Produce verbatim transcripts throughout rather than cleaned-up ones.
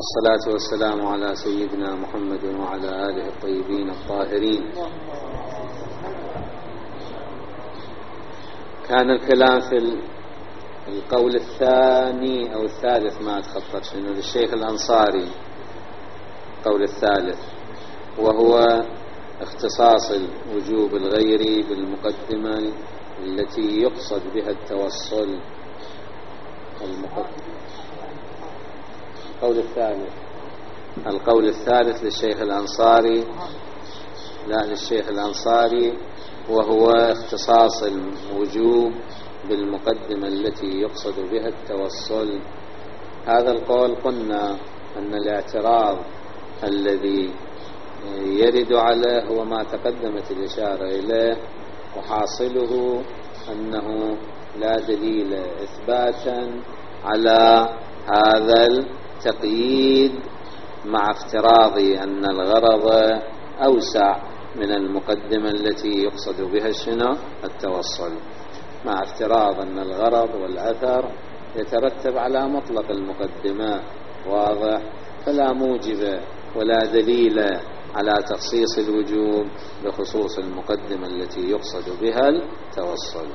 والصلاة والسلام على سيدنا محمد وعلى آله الطيبين الطاهرين. كان الكلام في القول الثاني أو الثالث، ما أتخطط شنو، للشيخ الأنصاري، القول الثالث، وهو اختصاص الوجوب الغيري بالمقدمة التي يقصد بها التوصل. المقدمة القول الثالث القول الثالث للشيخ الأنصاري لا للشيخ الأنصاري وهو اختصاص الوجوب بالمقدمة التي يقصد بها التوصل. هذا القول قلنا أن الاعتراض الذي يرد عليه هو ما تقدمت الإشارة إليه، وحاصله أنه لا دليل إثباتا على هذا التقييد، مع افتراض أن الغرض أوسع من المقدمة التي يقصد بها شنو التوصل، مع افتراض أن الغرض والأثر يترتب على مطلق المقدمة، واضح؟ فلا موجب ولا دليل على تخصيص الوجوب بخصوص المقدمة التي يقصد بها التوصل.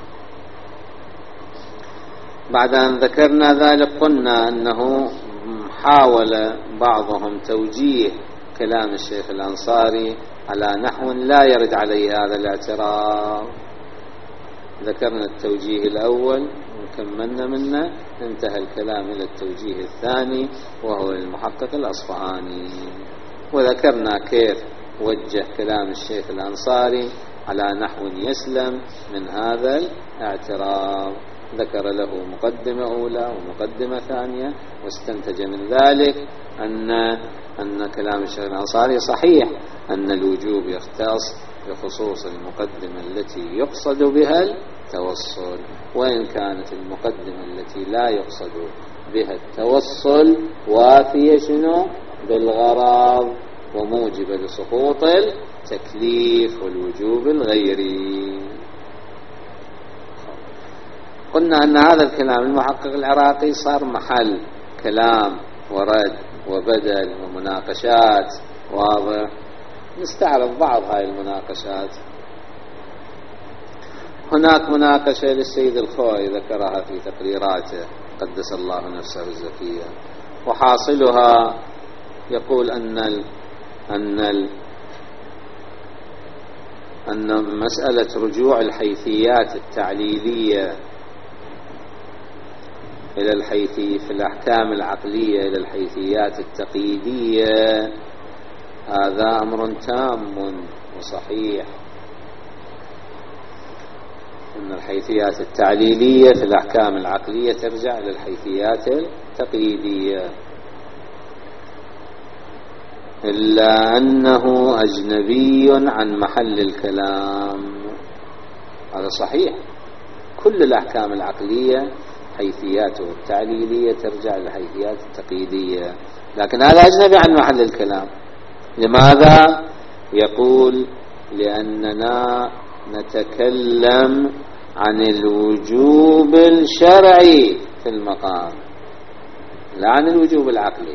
بعد أن ذكرنا ذلك قلنا أنه حاول بعضهم توجيه كلام الشيخ الأنصاري على نحو لا يرد عليه هذا الاعتراض. ذكرنا التوجيه الأول وكملنا منه، انتهى الكلام إلى التوجيه الثاني وهو المحقق الأصفهاني، وذكرنا كيف وجه كلام الشيخ الأنصاري على نحو يسلم من هذا الاعتراض. ذكر له مقدمة أولى ومقدمة ثانية، واستنتج من ذلك أن أن كلام الشيخ الأنصاري صحيح، أن الوجوب يختص بخصوص المقدمة التي يقصد بها التوصل، وإن كانت المقدمة التي لا يقصد بها التوصل وافية شنو بالغرض وموجبة لسقوط التكليف والوجوب الغيري. قلنا أن هذا الكلام المحقق العراقي صار محل كلام ورد وبدل ومناقشات، واضح؟ نستعرض بعض هاي المناقشات. هناك مناقشة للسيد الخوي ذكرها في تقريراته قدس الله نفسه الزكية، وحاصلها يقول أن ال أن ال أن مسألة رجوع الحيثيات التعليلية إلى الحيثي في الأحكام العقلية إلى الحيثيات التقييدية هذا أمر تام وصحيح، أن الحيثيات التعليلية في الأحكام العقلية ترجع إلى الحيثيات التقييدية، إلا أنه أجنبي عن محل الكلام. هذا صحيح، كل الأحكام العقلية حيثياته التعليلية ترجع إلى الحيثيات التقييدية، لكن هذا أجنبي عن محل الكلام. لماذا؟ يقول لأننا نتكلم عن الوجوب الشرعي في المقام، لا عن الوجوب العقلي.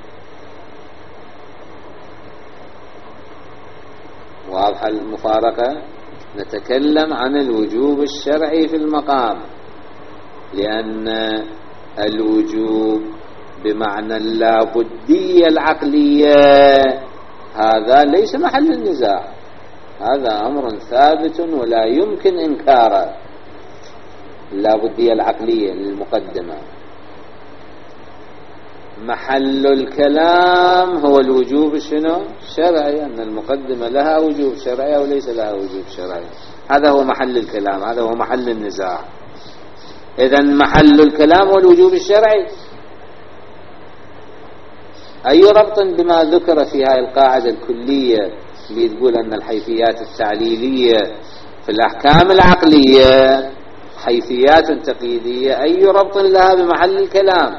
واضح المفارقة؟ نتكلم عن الوجوب الشرعي في المقام، لأن الوجوب بمعنى اللابدية العقلية هذا ليس محل النزاع، هذا أمر ثابت ولا يمكن إنكاره، اللابدية العقلية للمقدمة. محل الكلام هو الوجوب شنو الشرعي، أن المقدمة لها وجوب شرعي أو ليس لها وجوب شرعي، هذا هو محل الكلام، هذا هو محل النزاع. إذن محل الكلام هو الوجوب الشرعي. أي ربط بما ذكر في هذه القاعدة الكلية اللي تقول أن الحيثيات التعليلية في الأحكام العقلية حيثيات تقييدية، أي ربط لها بمحل الكلام؟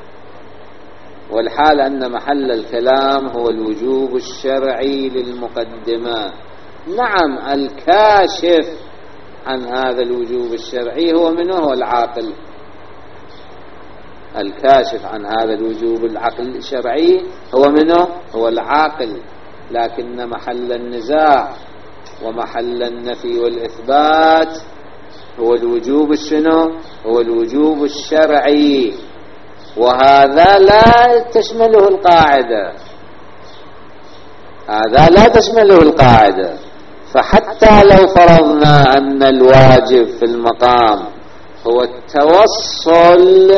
والحال أن محل الكلام هو الوجوب الشرعي للمقدمة. نعم، الكاشف عن هذا الوجوب الشرعي هو منه؟ هو العاقل. الكاشف عن هذا الوجوب العقل الشرعي هو منه؟ هو العاقل. لكن محل النزاع ومحل النفي والإثبات هو الوجوب الشنو؟ هو الوجوب الشرعي، وهذا لا تشمله القاعدة، هذا لا تشمله القاعدة. فحتى لو فرضنا أن الواجب في المقام هو التوصل،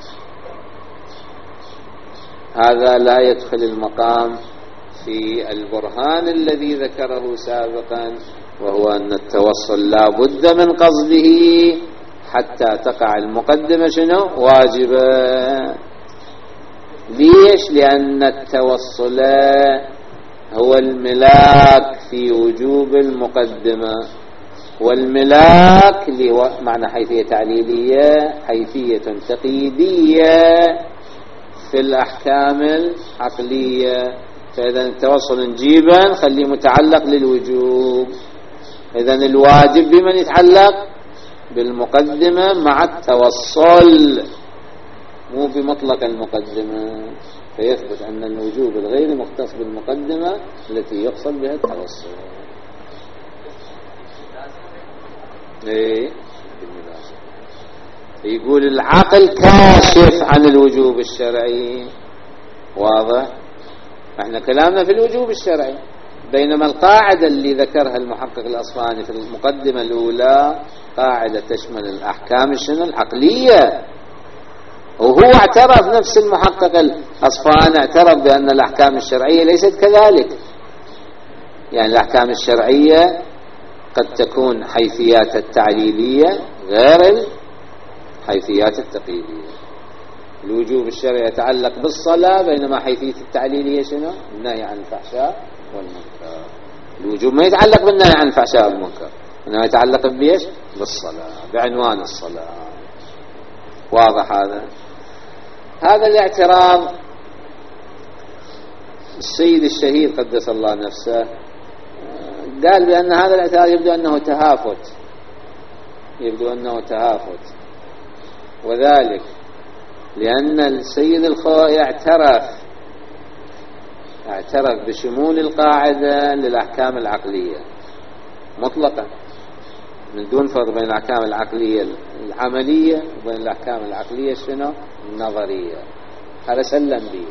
هذا لا يدخل المقام في البرهان الذي ذكره سابقا، وهو أن التوصل لا بد من قصده حتى تقع المقدمة شنو؟ واجبة. ليش؟ لأن التوصل هو الملاك في وجوب المقدمة، والملاك اللي هو معنى حيثية تعليلية، حيثية تقييدية في الأحكام العقلية. فإذا التوصل نجيبه نخليه متعلق للوجوب. إذا الواجب بمن يتعلق؟ بالمقدمة مع التوصل، مو بمطلق المقدمة. فيثبت أن الوجوب الغير مختص بالمقدمة التي يقصد بها التوصل. إيه؟ يقول العقل كاشف عن الوجوب الشرعي، واضح؟ احنا كلامنا في الوجوب الشرعي، بينما القاعدة اللي ذكرها المحقق الأصفهاني في المقدمة الأولى قاعدة تشمل الأحكام الشنو؟ العقلية. وهو اعترف، نفس المحقق الأصفهاني اعترف بأن الأحكام الشرعية ليست كذلك. يعني الأحكام الشرعية قد تكون حيثيات التعليلية غير الحيثيات التقييدية. الوجوب الشرعي يتعلق بالصلاة، بينما حيثية التعليلية شنو؟ النهي عن الفحشاء والمنكر. الوجوب ما يتعلق بالنهي عن الفحشاء والمنكر، إنما يتعلق بإيش؟ بالصلاة، بعنوان الصلاة. واضح هذا؟ هذا الاعتراض السيد الشهير قدس الله نفسه قال بأن هذا الاعتراض يبدو أنه تهافت، يبدو أنه تهافت، وذلك لأن السيد الخوئي اعترف اعترف بشمول القاعدة للأحكام العقلية مطلقا، من دون فرق بين الأحكام العقلية العملية وبين الأحكام العقلية شنو؟ النظرية. هذا سلم به،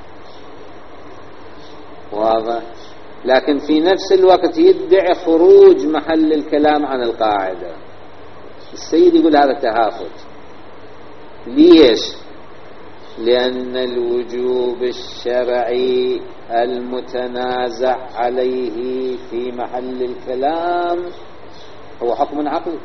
واضح. لكن في نفس الوقت يدعي خروج محل الكلام عن القاعدة. السيد يقول هذا تهافت. ليش؟ لأن الوجوب الشرعي المتنازع عليه في محل الكلام هو حكم عقلي،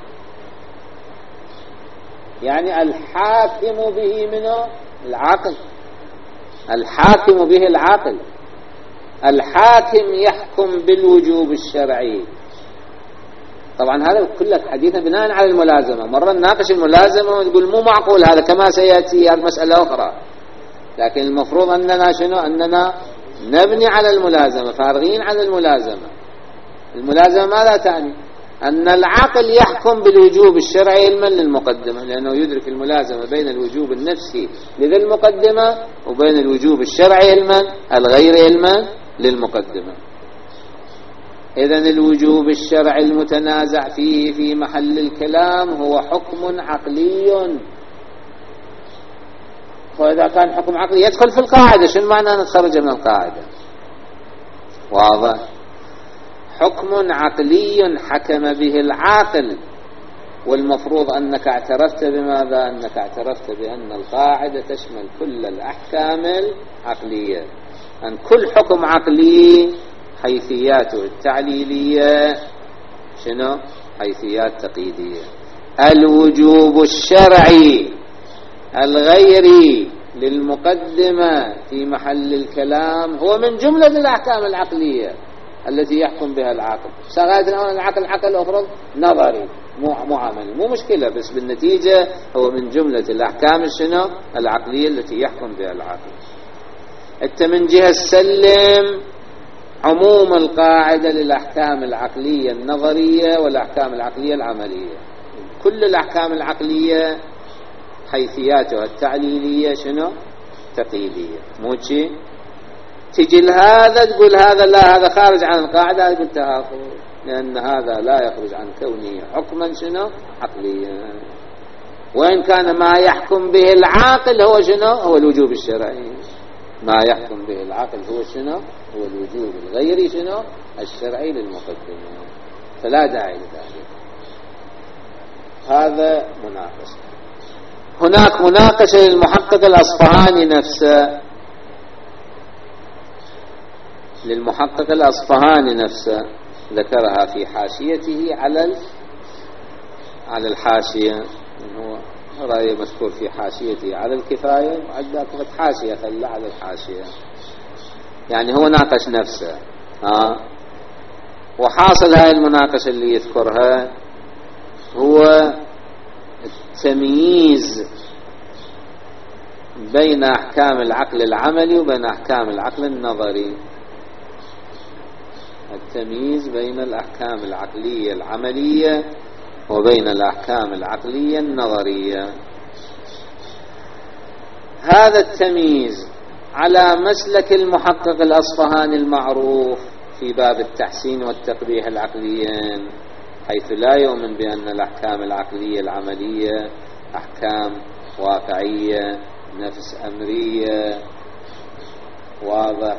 يعني الحاكم به منه العقل، الحاكم به العقل. الحاكم يحكم بالوجوب الشرعي. طبعا هذا كله حديثنا بناء على الملازمة. مرة نناقش الملازمة ونقول مو معقول هذا، كما سيأتي هذه مسألة أخرى. لكن المفروض أننا شنو؟ أننا نبني على الملازمة، فارغين عن الملازمة. الملازمة ماذا تعني؟ أن العقل يحكم بالوجوب الشرعي علما للمقدمة، لأنه يدرك الملازمة بين الوجوب النفسي لذي المقدمة وبين الوجوب الشرعي علما الغير علما للمقدمة. إذن الوجوب الشرعي المتنازع فيه في محل الكلام هو حكم عقلي. وإذا كان حكم عقلي يدخل في القاعدة، شنو معنى أن نتخرج من القاعدة؟ واضح. حكم عقلي حكم به العاقل، والمفروض أنك اعترفت بماذا؟ أنك اعترفت بأن القاعدة تشمل كل الأحكام العقلية، أن كل حكم عقلي حيثياته التعليلية شنو؟ حيثيات تقييدية. الوجوب الشرعي الغيري للمقدمة في محل الكلام هو من جملة الأحكام العقلية التي يحكم بها العقل. سغاية الآن العقل عقل أفرض نظري مو عملي، مو مشكلة، بس بالنتيجة هو من جملة الأحكام شنو؟ العقلية التي يحكم بها العقل. أنت من جهة السلم عموم القاعدة للأحكام العقلية النظرية والأحكام العقلية العملية. كل الأحكام العقلية حيثياتها التعليلية شنو تقييدية. مو شيء تجي لهذا تقول هذا لا هذا خارج عن القاعدة، قلت تأخذ، لأن هذا لا يخرج عن كونه حكما شنو عقليا، وإن كان ما يحكم به العاقل هو شنو هو الوجوب الشرعي. ما يحكم به العاقل هو شنو هو الوجوب الغيري شنو الشرعي للمقدمة، فلا داعي لذلك. هذا مناقشة. هناك مناقشة للمحقق الأصفهاني نفسه، للمحقق الأصفهاني نفسه ذكرها في حاشيته على على الحاشية، هو رأي مذكور في حاشيته على الكفاية، وعندك حاشية خلى على الحاشية، يعني هو ناقش نفسه. ها وحاصل هاي المناقشة اللي يذكرها هو التمييز بين أحكام العقل العملي وبين أحكام العقل النظري، التمييز بين الأحكام العقلية العملية وبين الأحكام العقلية النظرية. هذا التمييز على مسلك المحقق الأصفهاني المعروف في باب التحسين والتقبيح العقليين، حيث لا يؤمن بأن الأحكام العقلية العملية أحكام واقعية نفس أمرية واضح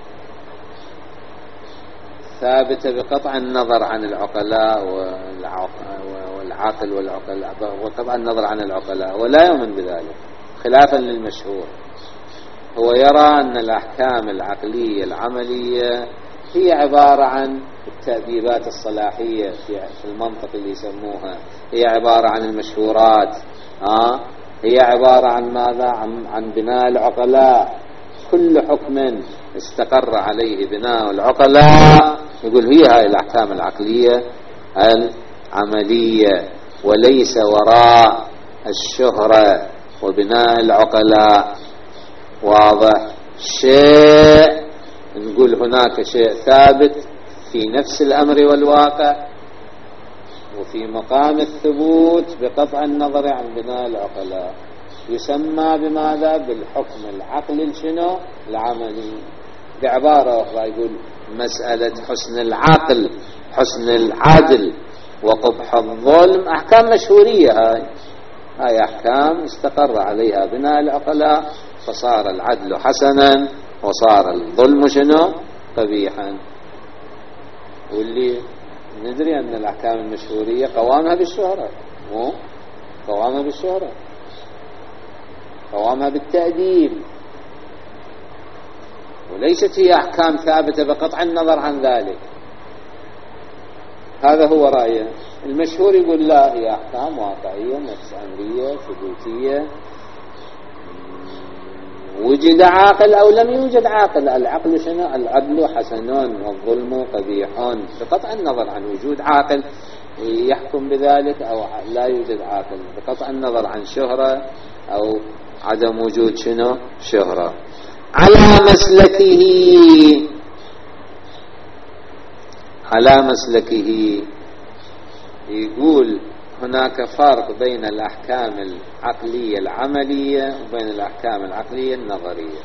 ثابتة بقطع النظر عن العقلاء والعاقل والعقلاء، وقطع النظر عن العقلاء، ولا يؤمن بذلك خلافا للمشهور. هو يرى أن الأحكام العقلية العملية هي عبارة عن التأديبات الصلاحية في المنطق اللي يسموها، هي عبارة عن المشهورات، ها هي عبارة عن ماذا عن, عن بناء العقلاء. كل حكم استقر عليه بناء العقلاء يقول هي هاي الأحكام العقلية العملية، وليس وراء الشهرة وبناء العقلاء واضح شيء، نقول هناك شيء ثابت في نفس الأمر والواقع وفي مقام الثبوت بقطع النظر عن بناء العقلاء، يسمى بماذا بالحكم العقل شنو العملي. بعبارة أخرى يقول مسألة حسن العقل حسن العدل وقبح الظلم أحكام مشهورية، هاي هاي أحكام استقر عليها بناء العقلاء، فصار العدل حسنا وصار الظلم شنو قبيحا. واللي ندري أن الأحكام المشهورية قوامها بالشهرة، مو قوامها بالشهرة، قوامها بالتأديب، وليست هي أحكام ثابتة بقطع النظر عن ذلك. هذا هو رأيه. المشهور يقول لا هي أحكام واقعية نفس أمرية ثبوتية، وجد عاقل أو لم يوجد عاقل، العقل شنو العدل حسن والظلم قبيح بقطع النظر عن وجود عاقل يحكم بذلك أو لا يوجد عاقل، بقطع النظر عن شهرة أو عدم وجود شنو شهرة. على مسلكه على مسلكه يقول هناك فرق بين الأحكام العقلية العملية وبين الأحكام العقلية النظرية.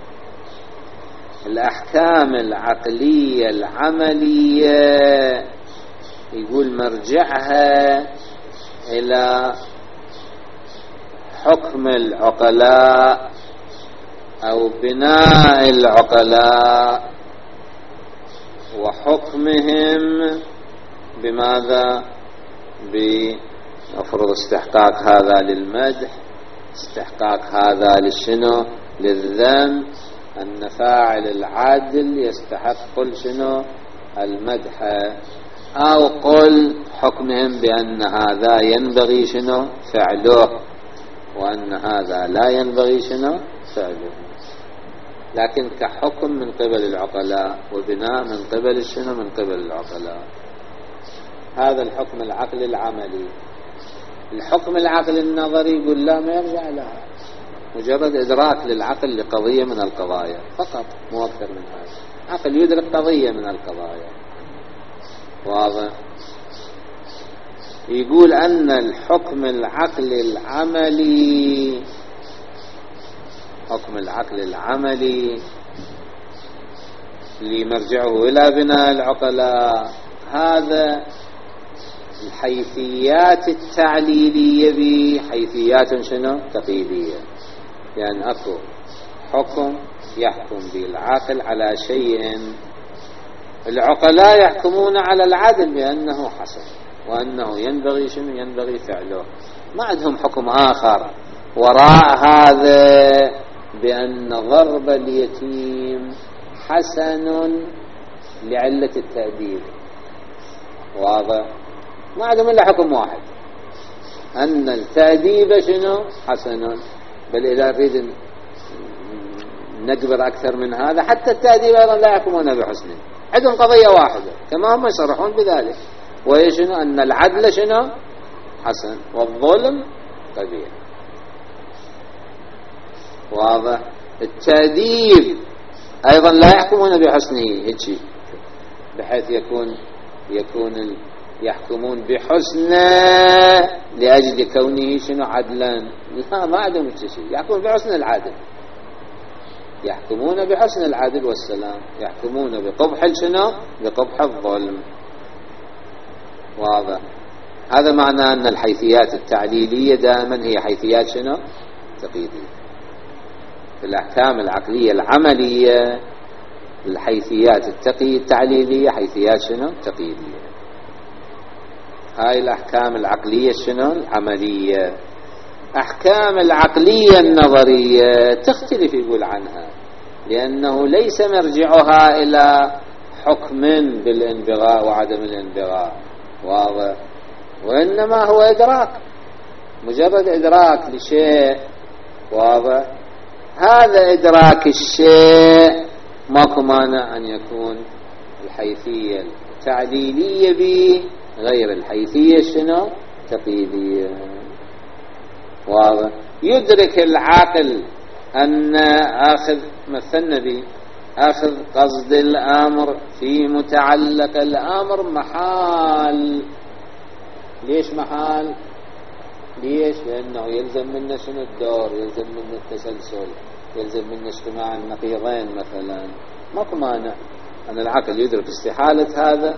الأحكام العقلية العملية يقول مرجعها إلى حكم العقلاء أو بناء العقلاء وحكمهم بماذا بأفرض استحقاق هذا للمدح، استحقاق هذا للشنو للذم، أن فاعل العدل يستحق قل شنو المدح، أو قل حكمهم بأن هذا ينبغي شنو فعله وأن هذا لا ينبغي شنو فعله، لكن كحكم من قبل العقلاء وبناء من قبل الشنو من قبل العقلاء. هذا الحكم العقل العملي. الحكم العقل النظري يقول لا ما يرجع لها، مجرد إدراك للعقل لقضية من القضايا فقط، مو أكثر من هذا. عقل يدرك قضية من القضايا واضح. يقول أن الحكم العقلي العملي حكم العقل العملي اللي مرجعه إلى بناء العقلاء هذا الحيثيات التعليلية به حيثيات شنو تقييدية، يعني أكو حكم يحكم به العاقل على شيء، العقلاء يحكمون على العدل بأنه حسن وأنه ينبغي شنو ينبغي فعله، ما عندهم حكم آخر وراء هذا بأن ضرب اليتيم حسن لعلة التأديب. واضح؟ ما عندهم إلا حكم واحد أن التأديب شنو حسن، بل إذا نريد نكبر أكثر من هذا حتى التأديب أيضا لا يحكمون بحسن، عندهم قضية واحدة كما هم يصرحون بذلك، وهي شنو أن العدل شنو حسن والظلم قبيح. واضح؟ التأديب أيضا لا يحكمون بحسنه هيك، بحيث يكون يكون يحكمون بحسنه لأجل كونه شنو عدلا، لا ما عندهم شيء، يحكمون بحسن العدل، يحكمون بحسن العدل والسلام، يحكمون بقبح شنو بقبح الظلم. واضح؟ هذا معنى أن الحيثيات التعليلية دائما هي حيثيات شنو تقييدية. في الأحكام العقلية العملية الحيثيات التعليلية حيثيات شنو تقييدية. هاي الأحكام العقلية شنو العملية. أحكام العقلية النظرية تختلف يقول عنها، لأنه ليس مرجعها إلى حكم بالانبغاء وعدم الانبغاء. واضح؟ وإنما هو إدراك، مجرد إدراك لشيء. واضح؟ هذا إدراك الشيء ماكو مانع أن يكون الحيثية التعليلية به غير الحيثية شنو تقييدية. واضح؟ يدرك العاقل أن أخذ مثلنا به أخذ قصد الأمر في متعلق الأمر محال. ليش محال؟ ليش؟ لأنه يلزم منا شنو الدور، يلزم منا التسلسل، يلزم منا اجتماع النقيضين مثلا. ماكو مانع أن العقل يدرك استحالة هذا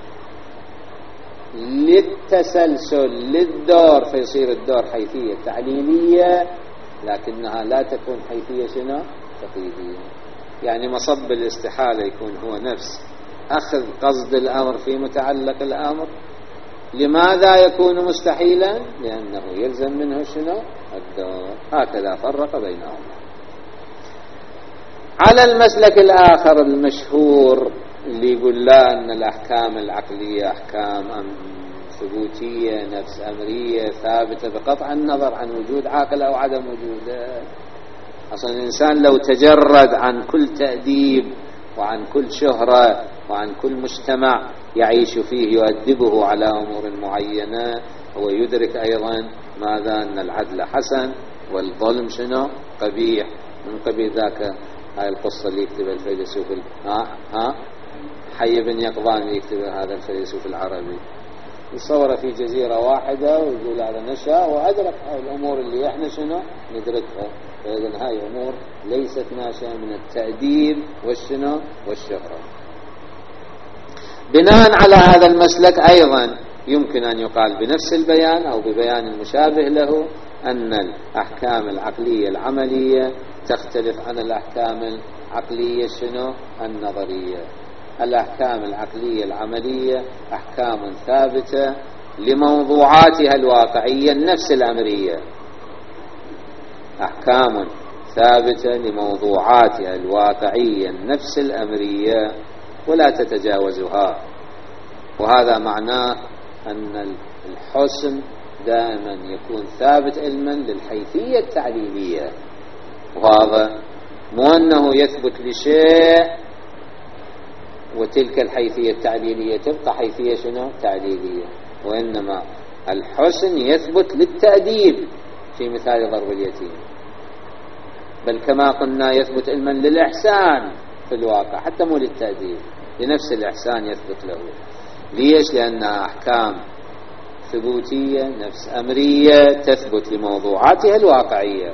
للتسلسل للدور، فيصير الدور حيثية تعليلية لكنها لا تكون حيثية شنو تقييدية. يعني مصب الاستحالة يكون هو نفس أخذ قصد الأمر في متعلق الأمر. لماذا يكون مستحيلا؟ لأنه يلزم منه شنو الدور. هكذا فرق بينهم. على المسلك الآخر المشهور اللي يقول لا أن الأحكام العقلية أحكام ثبوتية نفس أمرية ثابتة بقطع النظر عن وجود عاقل أو عدم وجوده. أصلا الإنسان لو تجرد عن كل تأديب وعن كل شهرة وعن كل مجتمع يعيش فيه يؤدبه على أمور معينة، هو يدرك أيضا ماذا أن العدل حسن والظلم شنو قبيح. من قبيل ذاك هاي القصة اللي يكتبها الفيلسوف ها ها حي بن يقظان اللي يكتبها هذا الفيلسوف العربي، يصور في جزيرة واحدة ويقول هذا نشأ وأدرك هاي الأمور اللي احنا شنو ندركها. فإذن هاي أمور ليست ناشئة من التأديب والشنو والشهرة. بناء على هذا المسلك أيضا يمكن أن يقال بنفس البيان أو ببيان المشابه له أن الأحكام العقلية العملية تختلف عن الأحكام العقلية شنو النظرية. الأحكام العقلية العملية أحكام ثابتة لموضوعاتها الواقعية النفس الأمرية، أحكام ثابتة لموضوعاتها الواقعية النفس الأمرية ولا تتجاوزها. وهذا معناه أن الحسن دائما يكون ثابت علما للحيثية التعليلية. وهذا مو أنه يثبت لشيء وتلك الحيثية التعليلية تبقى حيثية شنو تعليلية، وإنما الحسن يثبت للتأديب في مثال ضرب اليتيم، بل كما قلنا يثبت علما للإحسان في الواقع حتى مو للتأديب، لنفس الإحسان يثبت له. ليش؟ لأنها أحكام ثبوتية، نفس أمرية تثبت لموضوعاتها الواقعية.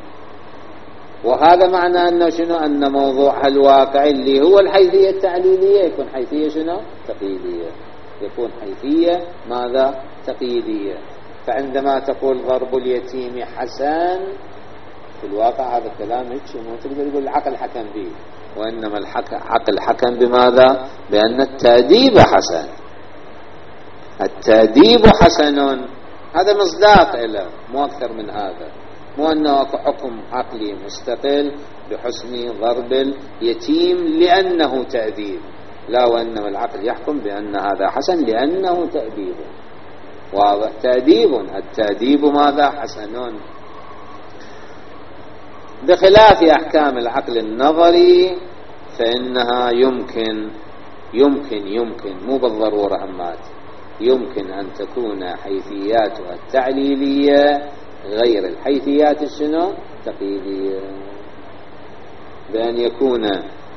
وهذا معنى أنه شنو؟ أن موضوعها الواقعي اللي هو الحيثية التعليلية يكون حيثية شنو؟ تقييدية. يكون حيثية ماذا؟ تقييدية. فعندما تقول ضرب اليتيم حسن، في الواقع هذا الكلام هيك مو تقدر تقول العقل حكم به، وإنما العقل حكم بماذا؟ بأن التأديب حسن. التأديب حسن، هذا مصداق له، مو أكثر من هذا. مو أنه أكو حكم عقلي مستقل بحسن ضرب اليتيم لأنه تأديب، لا، وإنما العقل يحكم بأن هذا حسن لأنه تأديب. واضح؟ تأديب، التأديب ماذا؟ حسن. بخلاف أحكام العقل النظري فإنها يمكن يمكن يمكن مو بالضرورة أمات يمكن أن تكون حيثياتها التعليلية غير الحيثيات الشنو؟ التقييدية، بأن يكون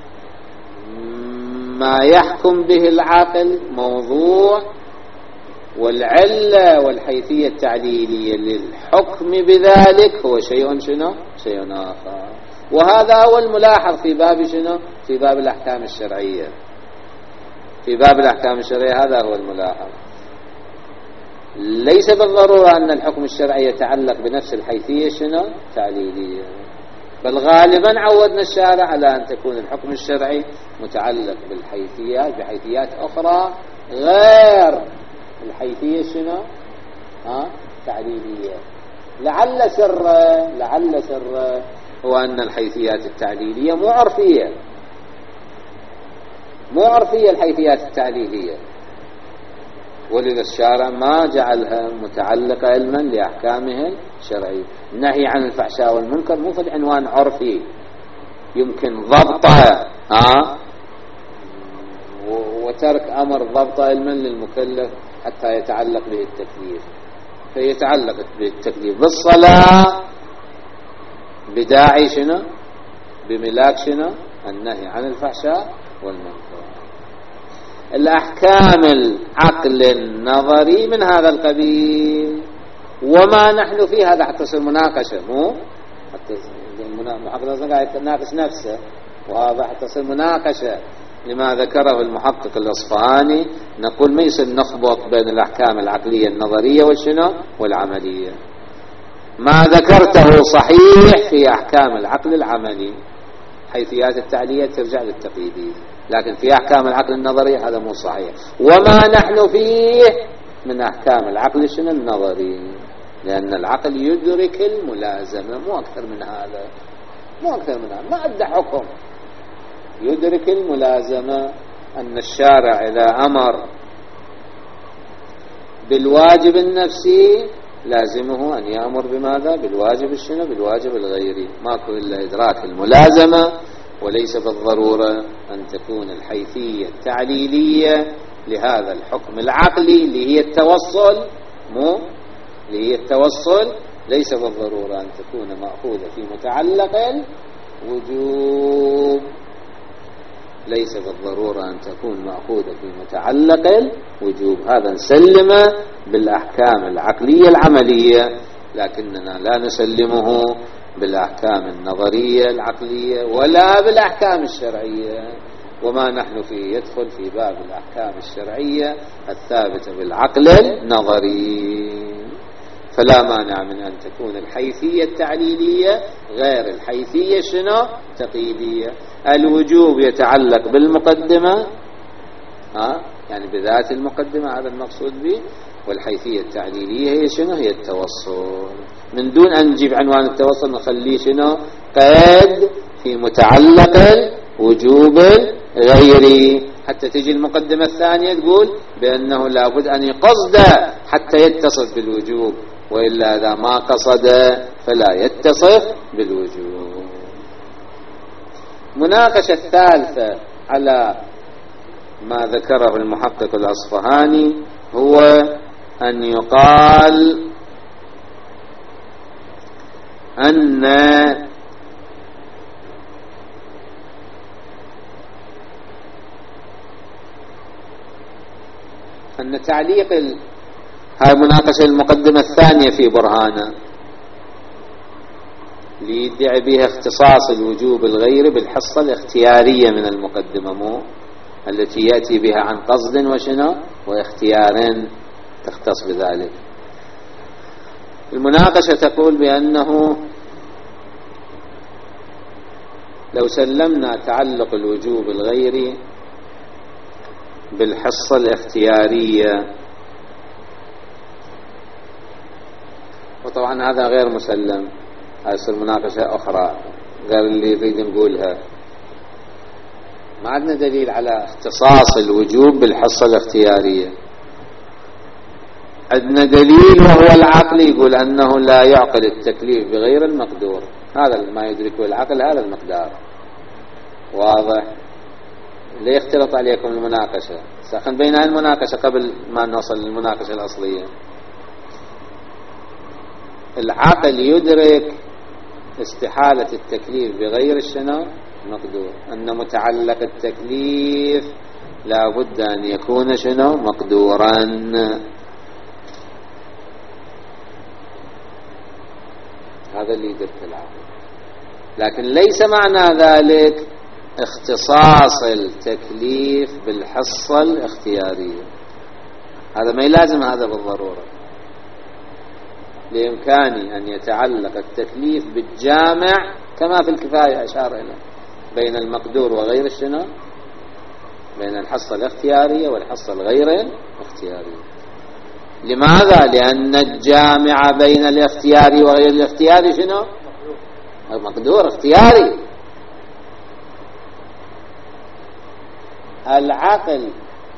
ما يحكم به العقل موضوع، والعلة والحيثية التعليلية للحكم بذلك هو شيء شنو؟ شيء آخر. وهذا هو الملاحظ في باب شنو؟ في باب الأحكام الشرعية. في باب الأحكام الشرعية هذا هو الملاحظ. ليس بالضرورة أن الحكم الشرعي يتعلق بنفس الحيثية شنو؟ تعليلية، بل غالبا عودنا الشارع على أن تكون الحكم الشرعي متعلق بالحيثيات بحيثيات أخرى غير الحيثية شنو؟ ها؟ تعليلية. لعل سر لعل سر هو أن الحيثيات التعليلية مو عرفية، مو عرفية الحيثيات التعليلية، ولذا الشارع ما جعلها متعلقة علما لأحكامه الشرعية. النهي عن الفحشاء والمنكر مو في عنوان عرفي يمكن ضبطه، ها، وترك أمر ضبطه علما للمكلف حتى يتعلق به التكليف. فيتعلق به التكليف بالصلاة بداعي شنو؟ بملاك شنو؟ النهي عن الفحشاء والمنكر. الأحكام العقل النظري من هذا القبيل، وما نحن فيه هذا حتى تصير مناقشة، مو حتى المحقق قاعد يتناقش نفسه، وهذا حتى تصير مناقشة لما ذكره المحقق الأصفهاني. نقول ما يصير نخبط بين الأحكام العقلية النظرية والشنو؟ والعملية. ما ذكرته صحيح في أحكام العقل العملي، حيثيات التعلية ترجع للتقييدية، لكن في أحكام العقل النظري هذا مو صحيح. وما نحن فيه من أحكام العقل شنو؟ النظري، لأن العقل يدرك الملازمة، مو أكثر من هذا، مو أكثر من هذا، ما أدى حكم، يدرك الملازمة. أن الشارع إذا أمر بالواجب النفسي لازمه أن يأمر بماذا؟ بالواجب الشنو؟ بالواجب الغيري. ماكو إلا إدراك الملازمة، وليس بالضرورة أن تكون الحيثية التعليلية لهذا الحكم العقلي اللي هي التوصل، مو اللي هي التوصل، ليس بالضرورة أن تكون مأخوذة في متعلق الوجوب، ليس بالضرورة أن تكون مأخوذة في متعلق الوجوب. هذا نسلمه بالأحكام العقلية العملية، لكننا لا نسلمه بالأحكام النظرية العقلية ولا بالأحكام الشرعية. وما نحن فيه يدخل في باب الأحكام الشرعية الثابتة بالعقل النظري. فلا مانع من أن تكون الحيثية التعليلية غير الحيثية شنو؟ تقييدية. الوجوب يتعلق بالمقدمة، ها، يعني بذات المقدمة، هذا المقصود به. والحيثية التعليلية هي شنو؟ هي التوصل. من دون أن نجيب عنوان التوصل نخليه شنو؟ قيد في متعلق الوجوب غيري، حتى تجي المقدمة الثانية تقول بأنه لابد أن يقصد حتى يتصف بالوجوب، وإلا إذا ما قصد فلا يتصف بالوجوب. مناقشة الثالثة على ما ذكره المحقق الأصفهاني هو أن يقال أن أن تعليق هاي مناقشة المقدمة الثانية في برهانه ليدعي بها اختصاص الوجوب الغير بالحصة الاختيارية من المقدمة، مو التي يأتي بها عن قصد وشنو واختيار تختص بذلك. المناقشة تقول بأنه لو سلمنا تعلق الوجوب الغيري بالحصة الاختيارية، وطبعا هذا غير مسلم، هذه تصير مناقشة أخرى غير اللي يريد نقولها. ما عندنا دليل على اختصاص الوجوب بالحصة الاختيارية. عندنا دليل وهو العقل يقول أنه لا يعقل التكليف بغير المقدور، هذا ما يدركه العقل، هذا المقدار. واضح؟ لا يختلط عليكم المناقشة، سأخن بين المناقشة قبل ما نوصل للمناقشة الأصلية. العقل يدرك استحالة التكليف بغير الشنو مقدور، أن متعلق التكليف لا بد أن يكون شنو مقدورا. هذا اللي يدرك العقل، لكن ليس معنى ذلك اختصاص التكليف بالحصة الاختيارية، هذا ما يلازم هذا بالضرورة. بإمكانه أن يتعلق التكليف بالجامع كما في الكفاية أشار إليه بين المقدور وغير الشنو، بين الحصة الاختيارية والحصة الغير اختيارية. لماذا؟ لأن الجامع بين الاختياري وغير الاختياري شنو؟ المقدور اختياري. العقل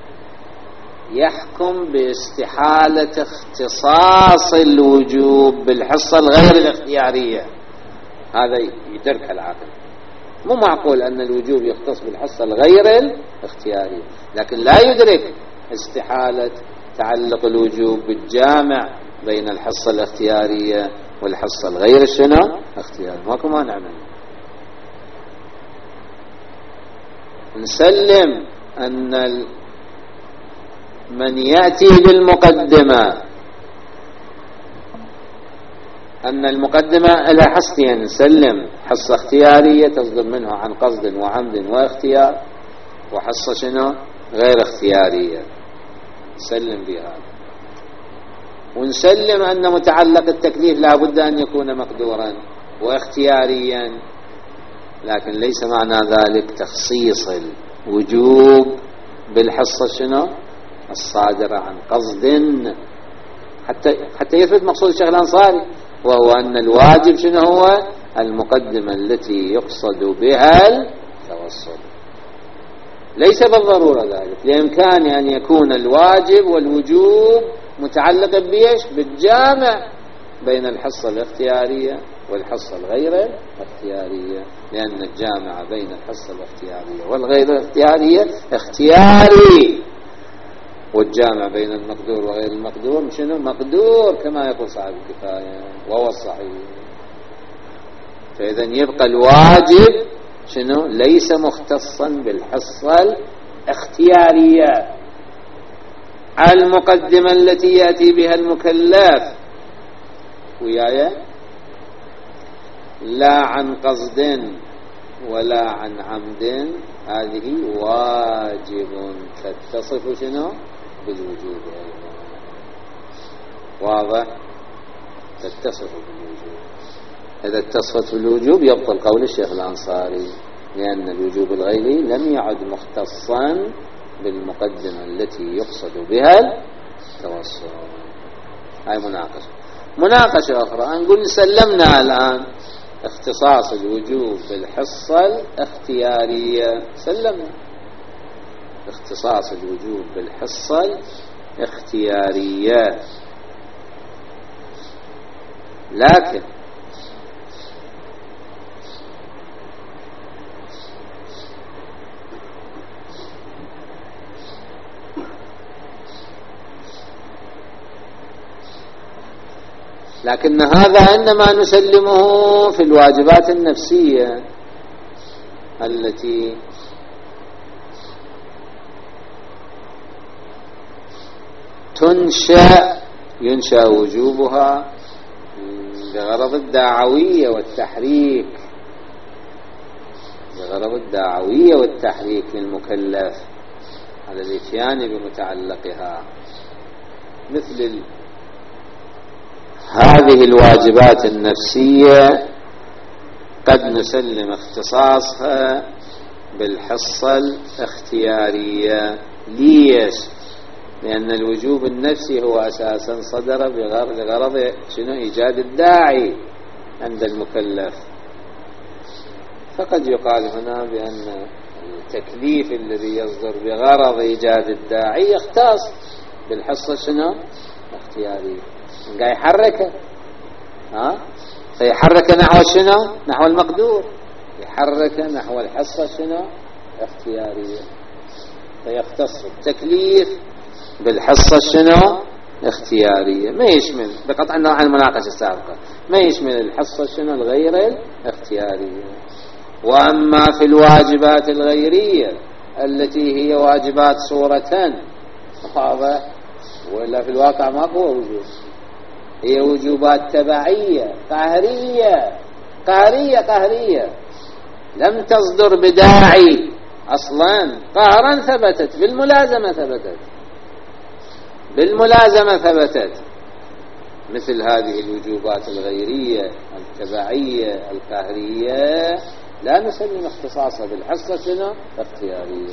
يحكم باستحالة اختصاص الوجوب بالحصة الغير الاختيارية، هذا يدرك العقل. مو معقول أن الوجوب يختص بالحصة الغير الاختيارية، لكن لا يدرك استحالة تعلق الوجوب بالجامع بين الحصة الاختيارية والحصة الغير الشنو اختيارية. ماكو ما نعمل نسلم أن من يأتي بالمقدمة أن المقدمة إلى حصتين، نسلم حصة اختيارية تصدر منه عن قصد وعمد واختيار، وحصة شنو غير اختيارية نسلم بها. ونسلم أن متعلق التكليف لا بد أن يكون مقدورا واختياريا، لكن ليس معنى ذلك تخصيص الوجوب بالحصة شنو الصادرة عن قصد، حتى حتى يثبت مقصود الشيخ الأنصاري، وهو أن الواجب شنو هو المقدمة التي يقصد بها التوسل. ليس بالضرورة ذلك، لإمكان أن يكون الواجب والوجوب متعلقا بيش بالجامع بين الحصة الاختيارية والحصة الغير اختيارية، لأن الجامع بين الحصة الاختيارية والغير الاختيارية اختياري، والجامع بين المقدور وغير المقدور شنو مقدور كما يقول صاحب الكفاية، وهو الصحيح. فإذا يبقى الواجب شنو ليس مختصا بالحصة الاختيارية المقدمة التي يأتي بها المكلف وياي، لا عن قصد ولا عن عمد، هذه واجب تتصف شنو بالوجوب. واضح؟ تتصف بالوجوب. إذا اتصفت بالوجوب يبطل قول الشيخ الأنصاري، لأن الوجوب الغيري لم يعد مختصا بالمقدمة التي يقصد بها التوسل. هاي مناقشة. مناقشة أخرى نقول سلمنا الآن اختصاص الوجوب بالحصة الاختيارية، سلمنا اختصاص الوجوب بالحصة الاختيارية، لكن لكن هذا إنما نسلمه في الواجبات النفسية التي تنشأ ينشأ وجوبها بغرض الدعوية والتحريك، بغرض الدعوية والتحريك للمكلف على الاتيان بمتعلقها، مثل ال... هذه الواجبات النفسية قد نسلم اختصاصها بالحصة الاختيارية. ليش؟ لأن الوجوب النفسي هو أساسا صدر بغرض شنو؟ إيجاد الداعي عند المكلف. فقد يقال هنا بأن التكليف الذي يصدر بغرض إيجاد الداعي يختص بالحصة شنو؟ اختيارية، قاعد يحركه، ها؟ فيحرك نحو شنو؟ نحو المقدور، يحرك نحو الحصة شنو؟ اختيارية. فيختص التكليف بالحصة شنو؟ اختيارية، ما يشمل بقطع عن المناقشة السابقة، ما يشمل الحصة شنو؟ الغير الاختيارية. وأما في الواجبات الغيرية التي هي واجبات صورة، واضح، ولا في الواقع ما هو وجوب، هي وجوبات تبعية قهرية قهرية قهرية لم تصدر بداعي أصلا، قهرا ثبتت، بالملازمة ثبتت، بالملازمة ثبتت. مثل هذه الوجوبات الغيرية التبعية القهرية لا نسلم اختصاصها بالحصة شنو؟ اختيارية.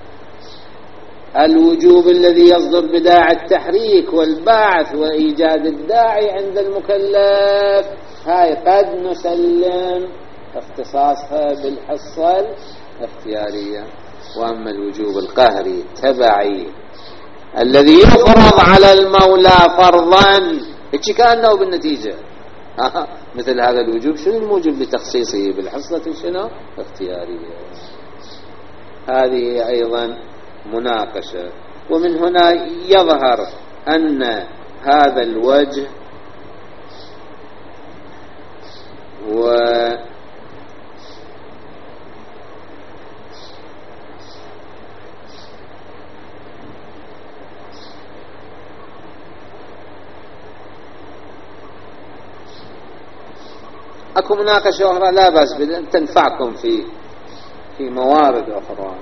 الوجوب الذي يصدر بداعي التحريك والبعث وإيجاد الداعي عند المكلف، هاي قد نسلم اختصاصها بالحصة الاختيارية. وأما الوجوب القهري التبعي الذي يفرض على المولى فرضا، هيك كأنه بالنتيجة مثل هذا الوجوب شنو الموجب لتخصيصه بالحصة شنو؟ اختيارية. هذه أيضا مناقشة. ومن هنا يظهر أن هذا الوجه و أكو مناقشة أخرى لا بأس بها تنفعكم في في موارد أخرى.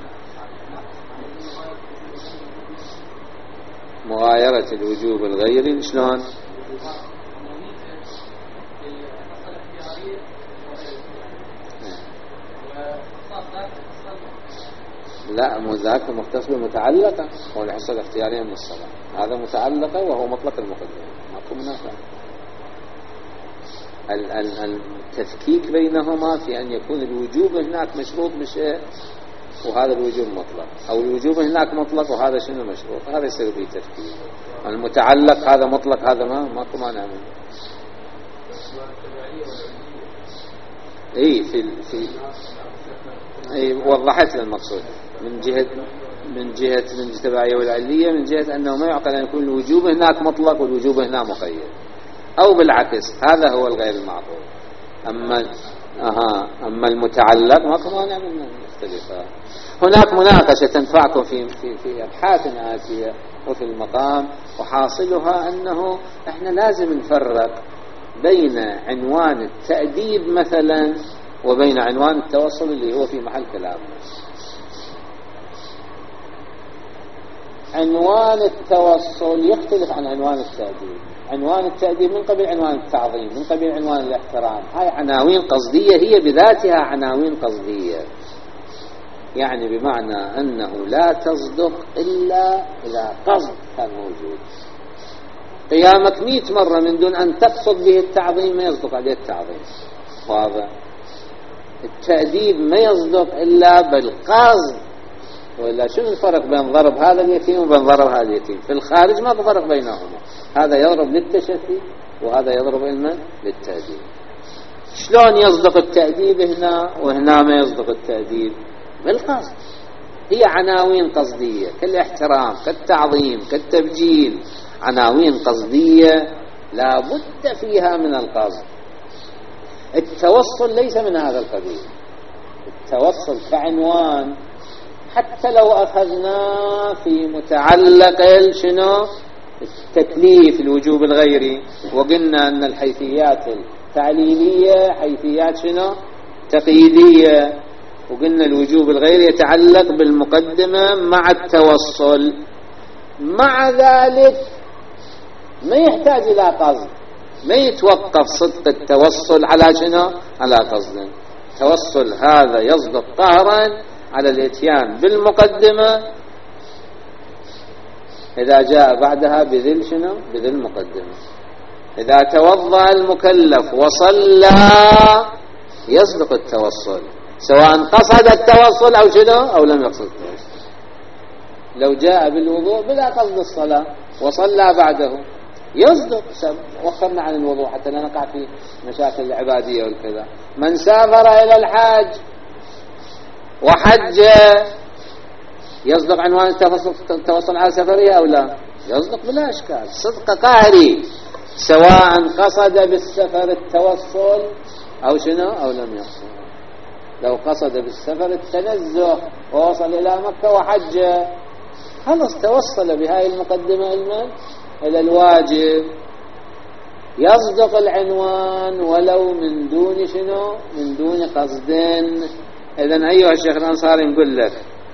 مغايرة الوجوب الغيري شلون؟ لا، مو ذاك مختص بمتعلقة، هو الحصة الاختيارية من الصلاة، هذا متعلقة وهو مطلق المقدمة، ماكو منافع. التفكيك بينهما في أن يكون الوجوب هناك مشروط بشيء وهذا الوجوب مطلق، أو الوجوب هناك مطلق وهذا شنو مشروط، هذا يصير به تفكيك. المتعلق هذا مطلق هذا ما ماكو مانع منه. اي في في اي وضحت المقصود من جهة من جهة من التبعية والعلية، من جهة أنه ما يعقل أن يكون الوجوب هناك مطلق والوجوب هنا مقيد، أو بالعكس، هذا هو الغير المعقول. أما أها أما المتعلق ما كمان من مختلفة. هناك مناقشة تنفعكم في في في أبحاث آتية وفي المقام، وحاصلها أنه إحنا لازم نفرق بين عنوان التأديب مثلا وبين عنوان التوصل اللي هو في محل كلامنا. عنوان التوصل يختلف عن عنوان التأديب. عنوان التأديب من قبل عنوان التعظيم، من قبل عنوان الاحترام، هاي عناوين قصدية، هي بذاتها عناوين قصدية، يعني بمعنى أنه لا تصدق إلا إذا قصد كان موجود. قيامك مئة مرة من دون أن تقصد به التعظيم ما يصدق عليه التعظيم، واضح. التأديب ما يصدق إلا بالقصد، وإلا شنو الفرق بين ضرب هذا اليتيم وبين ضرب هذا اليتيم؟ في الخارج ما فرق بينهما، هذا يضرب للتشفي وهذا يضرب إلما للتأديب. شلون يصدق التأديب هنا وهنا ما يصدق التأديب؟ بالقصد. هي عناوين قصدية كالاحترام كالتعظيم كالتبجيل، عناوين قصدية لا بد فيها من القصد. التوصل ليس من هذا القبيل. التوصل كعنوان حتى لو أخذنا في متعلق شنو التكليف الوجوب الغيري، وقلنا أن الحيثيات التعليلية حيثيات شنو؟ تقييدية، وقلنا الوجوب الغيري يتعلق بالمقدمة مع التوصل. مع ذلك ما يحتاج إلى قصد، ما يتوقف صدق التوصل على شنو؟ على قصد. التوصل هذا يصدق قهرا على الاتيان بالمقدمة إذا جاء بعدها بذل شنو؟ بذل المقدمة. إذا توضأ المكلف وصلى يصدق التوصل سواء قصد التوصل أو شنو أو لم يقصد التوصل. لو جاء بالوضوء بلا قصد الصلاة وصلى بعده يصدق. وخرنا عن الوضوء حتى لا نقع في مشاكل العبادية والكذا. من سافر إلى الحج وحج يصدق عنوان التوصل على سفره أو لا؟ يصدق بلا إشكال، صدق قهري سواء قصد بالسفر التوصل أو شنو أو لم يقصد. لو قصد بالسفر التنزه ووصل إلى مكة وحج خلص توصل بهاي المقدمة المن إلى الواجب، يصدق العنوان ولو من دون شنو؟ من دون قصدين. إذن أيها الشيخ الأنصاري نقول لك،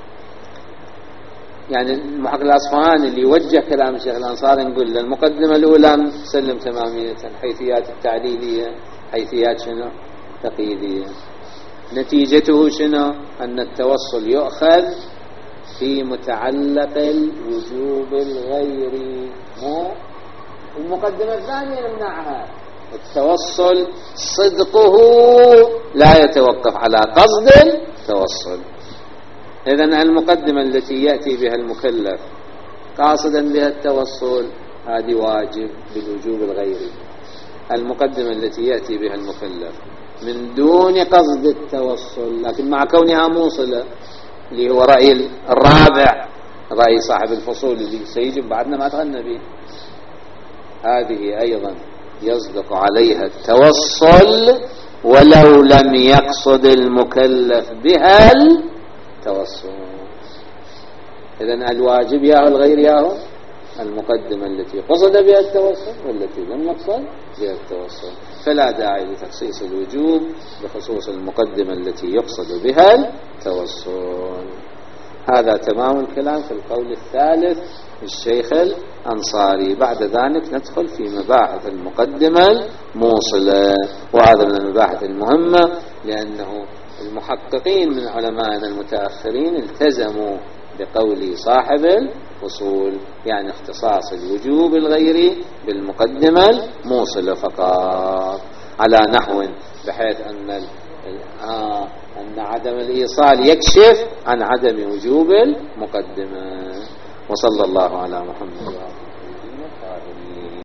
يعني المحقق الأصفهاني اللي يوجه كلام الشيخ الأنصاري نقول له المقدمة الأولى سلم تمامية، حيثيات التعليلية حيثيات شنو؟ تقييدية. نتيجته شنو؟ أن التوصل يؤخذ في متعلق الوجوب الغيري، مو المقدمة الثانية نمنعها. التوصل صدقه لا يتوقف على قصد التوصل. إذن المقدمة التي يأتي بها المكلف قاصدا بها التوصل هذه واجب بالوجوب الغيري. المقدمة التي يأتي بها المكلف من دون قصد التوصل لكن مع كونها موصلة، اللي هو رأي الرابع، رأي صاحب الفصول اللي سيجب بعدنا ما تغنى به، هذه أيضا يصدق عليها التوصل ولو لم يقصد المكلف بها التوصل. إذن الواجب ياهو الغير ياهو المقدمة التي قصد بها التوصل والتي لم يقصد بها التوصل، فلا داعي لتخصيص الوجوب بخصوص المقدمة التي يقصد بها التوصل. هذا تمام الكلام في القول الثالث الشيخ الأنصاري. بعد ذلك ندخل في مباحث المقدمة الموصلة، وهذا من المباحث المهمة لأنه المحققين من علمائنا المتأخرين التزموا بقول صاحب الفصول، يعني اختصاص الوجوب الغيري بالمقدمة الموصلة فقط، على نحو بحيث أن آه أن عدم الإيصال يكشف عن عدم وجوب المقدمة. وصلى الله على محمد وعلى آله وصحبه.